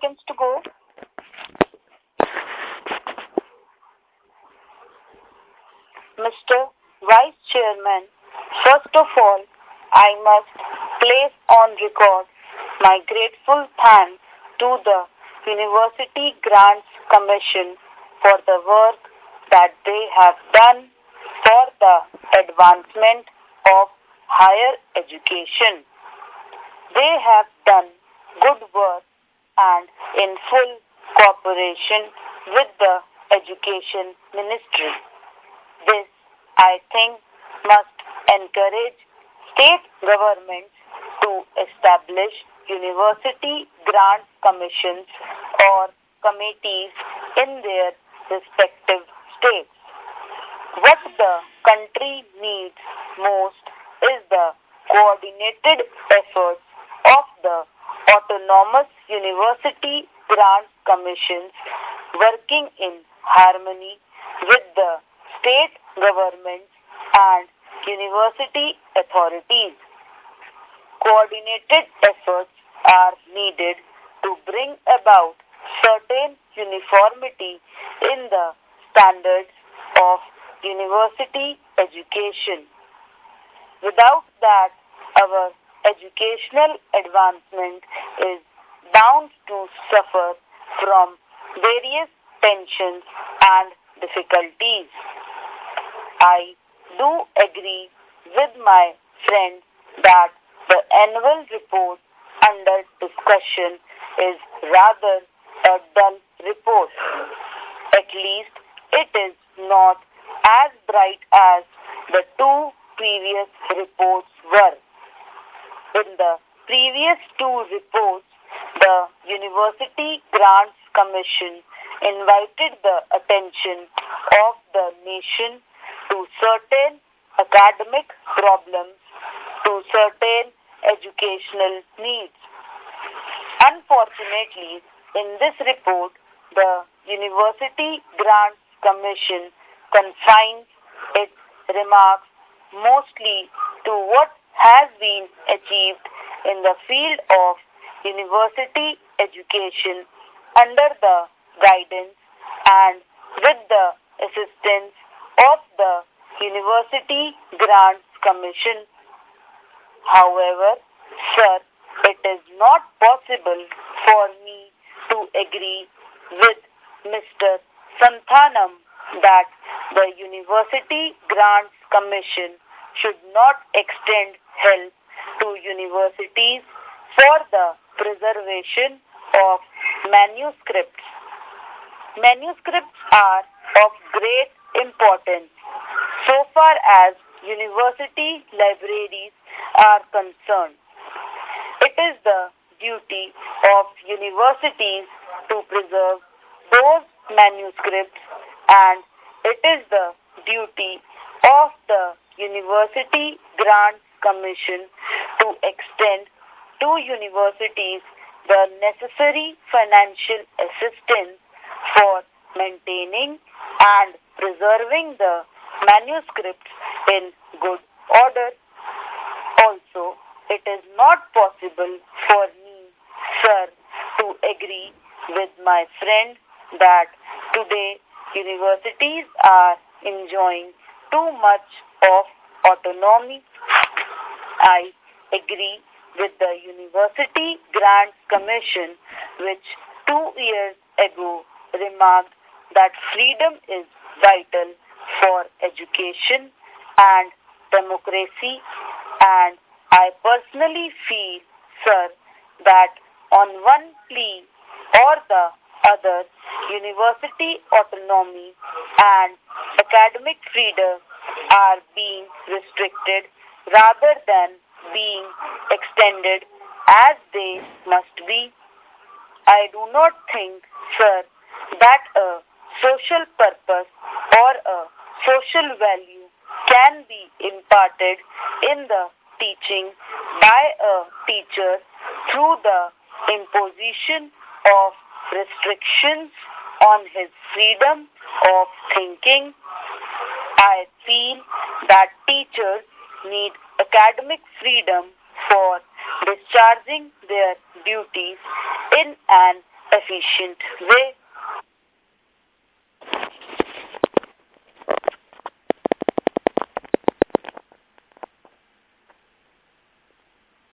seconds to go. Mr. Vice Chairman, first of all, I must place on record my grateful thanks to the University Grants Commission for the work that they have done for the advancement of higher education. They have done good work and in full cooperation with the Education Ministry. This, I think, must encourage state governments to establish university grant commissions or committees in their respective states. What the country needs most is the coordinated efforts of the autonomous university grant commissions working in harmony with the state governments and university authorities. Coordinated efforts are needed to bring about certain uniformity in the standards of university education. Without that, our educational advancement is bound to suffer from various tensions and difficulties. I do agree with my friend that the annual report under discussion is rather a dull report. At least it is not as bright as the two previous reports were. In the previous two reports, the University Grants Commission invited the attention of the nation to certain academic problems, to certain educational needs. Unfortunately, in this report, the University Grants Commission confines its remarks mostly to what has been achieved in the field of university education under the guidance and with the assistance of the University Grants Commission. However, sir, it is not possible for me to agree with Mr. Santhanam that the University Grants Commission should not extend help to universities for the preservation of manuscripts. Manuscripts are of great importance so far as university libraries are concerned. It is the duty of universities to preserve those manuscripts, and it is the duty of the University Grants Commission to extend to universities the necessary financial assistance for maintaining and preserving the manuscripts in good order. Also, it is not possible for me, sir, to agree with my friend that today universities are enjoying too much of autonomy. I agree with the University Grants Commission, which 2 years ago remarked that freedom is vital for education and democracy, and I personally feel, sir, that on one plea or the other, university autonomy and academic freedom are being restricted rather than being extended as they must be. I do not think, sir, that a social purpose or a social value can be imparted in the teaching by a teacher through the imposition of restrictions on his freedom of thinking. I feel that teachers need academic freedom for discharging their duties in an efficient way